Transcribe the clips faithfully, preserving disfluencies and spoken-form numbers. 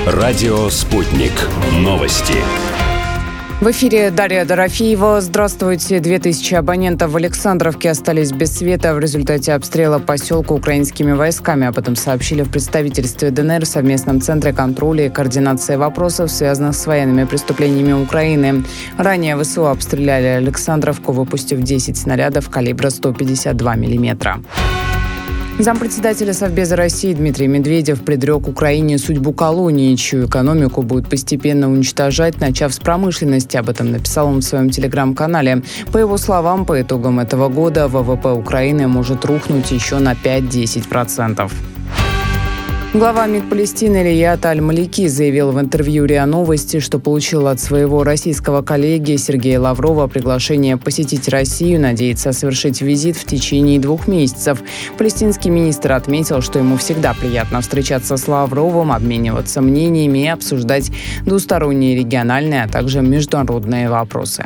Радио «Спутник». Новости. В эфире Дарья Дорофеева. Здравствуйте. Две тысячи абонентов в Александровке остались без света в результате обстрела поселка украинскими войсками. Об этом сообщили в представительстве ДНР в совместном центре контроля и координации вопросов, связанных с военными преступлениями Украины. Ранее ВСУ обстреляли Александровку, выпустив десять снарядов калибра сто пятьдесят два миллиметра. Зампредседателя Совбеза России Дмитрий Медведев предрек Украине судьбу колонии, чью экономику будет постепенно уничтожать, начав с промышленности. Об этом написал он в своем телеграм-канале. По его словам, по итогам этого года ВВП Украины может рухнуть еще на пять-десять процентов. Глава МИД Палестины Рият Аль-Малики заявил в интервью РИА Новости, что получил от своего российского коллеги Сергея Лаврова приглашение посетить Россию, надеется совершить визит в течение двух месяцев. Палестинский министр отметил, что ему всегда приятно встречаться с Лавровым, обмениваться мнениями и обсуждать двусторонние, региональные, а также международные вопросы.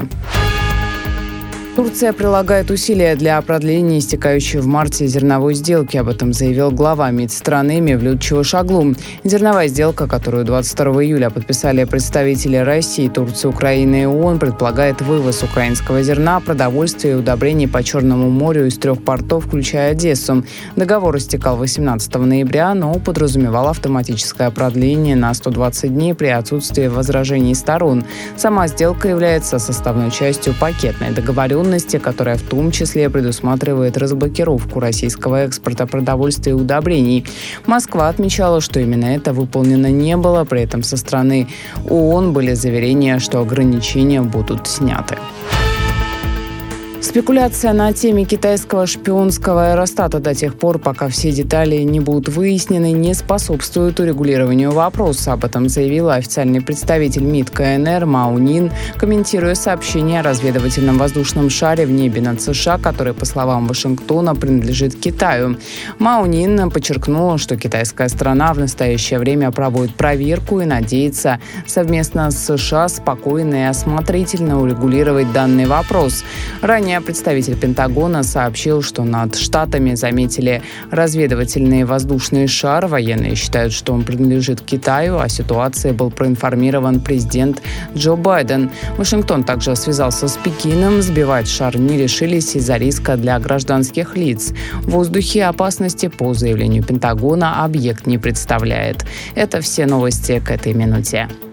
Турция прилагает усилия для продления истекающей в марте зерновой сделки. Об этом заявил глава МИД страны Мевлют Чавушоглу. Зерновая сделка, которую двадцать второго июля подписали представители России, Турции, Украины и ООН, предполагает вывоз украинского зерна, продовольствия и удобрений по Черному морю из трех портов, включая Одессу. Договор истекал восемнадцатого ноября, но подразумевал автоматическое продление на сто двадцать дней при отсутствии возражений сторон. Сама сделка является составной частью пакетной договоренности, которая в том числе предусматривает разблокировку российского экспорта продовольствия и удобрений. Москва отмечала, что именно это выполнено не было, при этом со стороны ООН были заверения, что ограничения будут сняты. Спекуляция на теме китайского шпионского аэростата до тех пор, пока все детали не будут выяснены, не способствует урегулированию вопроса. Об этом заявила официальный представитель МИД КНР Мао Нин, комментируя сообщение о разведывательном воздушном шаре в небе над США, который, по словам Вашингтона, принадлежит Китаю. Мао Нин подчеркнула, что китайская сторона в настоящее время проводит проверку и надеется совместно с США спокойно и осмотрительно урегулировать данный вопрос. Ранее представитель Пентагона сообщил, что над Штатами заметили разведывательный воздушный шар. Военные считают, что он принадлежит Китаю. О ситуации был проинформирован президент Джо Байден. Вашингтон также связался с Пекином. Сбивать шар не решились из-за риска для гражданских лиц. В воздухе опасности, по заявлению Пентагона, объект не представляет. Это все новости к этой минуте.